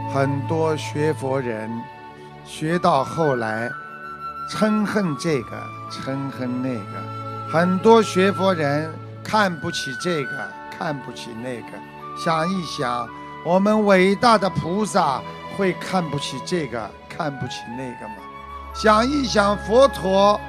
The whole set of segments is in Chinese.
很多学佛人学到后来嗔恨这个嗔恨那个，很多学佛人看不起这个看不起那个。想一想，我们伟大的菩萨会看不起这个看不起那个吗？想一想，佛陀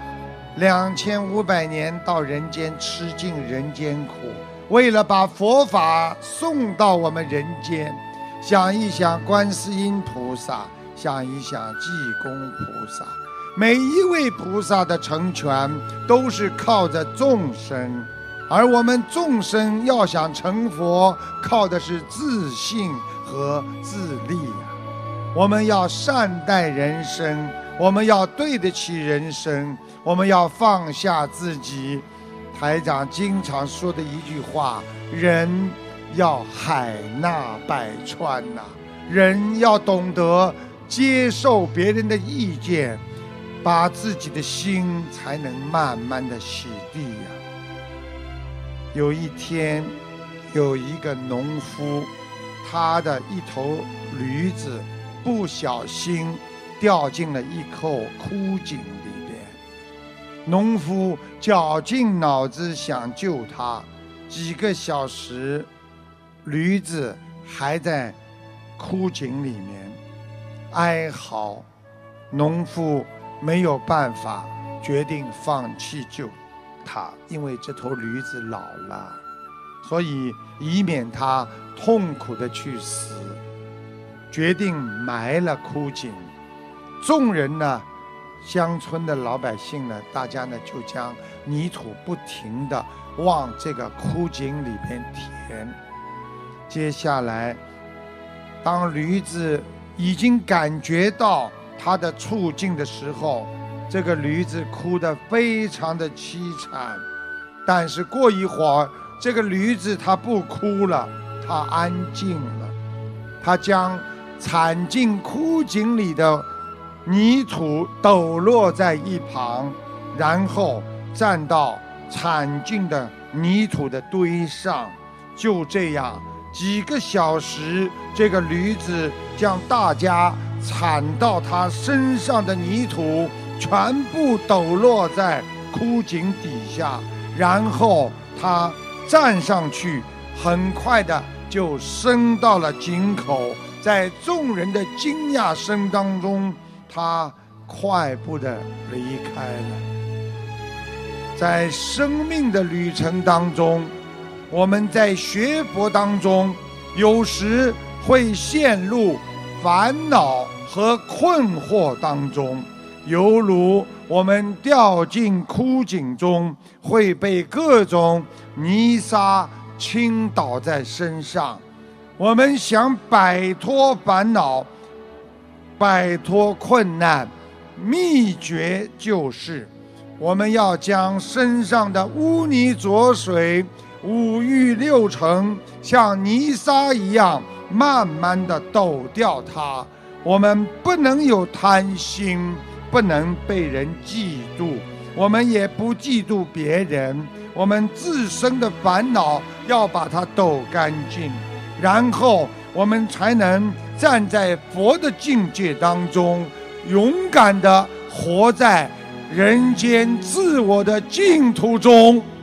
2500年到人间吃尽人间苦，为了把佛法送到我们人间。想一想观世音菩萨，想一想济公菩萨，每一位菩萨的成全都是靠着众生，而我们众生要想成佛，靠的是自信和自立啊。我们要善待人生，我们要对得起人生，我们要放下自己。台长经常说的一句话，人要海纳百川呐，人要懂得接受别人的意见，把自己的心才能慢慢的洗涤呀。有一天，有一个农夫，他的一头驴子不小心掉进了一口枯井里边。农夫绞尽脑汁想救它，几个小时，驴子还在枯井里面哀嚎。农夫没有办法，决定放弃救它，因为这头驴子老了，所以以免它痛苦的去死，决定埋了枯井。众人呢，乡村的老百姓呢，大家呢就将泥土不停地往这个枯井里边填。接下来，当驴子已经感觉到它的处境的时候，这个驴子哭得非常的凄惨。但是过一会儿，这个驴子它不哭了，它安静了，它将铲进枯井里的泥土抖落在一旁，然后站到铲进的泥土的堆上。就这样几个小时，这个驴子将大家铲到他身上的泥土全部抖落在枯井底下，然后他站上去，很快的就升到了井口。在众人的惊讶声当中，他快步的离开了。在生命的旅程当中，我们在学佛当中，有时会陷入烦恼和困惑当中，犹如我们掉进枯井中，会被各种泥沙倾倒在身上。我们想摆脱烦恼，摆脱困难，秘诀就是我们要将身上的污泥浊水、五欲六尘像泥沙一样慢慢地抖掉它。我们不能有贪心，不能被人嫉妒，我们也不嫉妒别人。我们自身的烦恼要把它抖干净，然后我们才能站在佛的境界当中，勇敢地活在人间自我的净土中。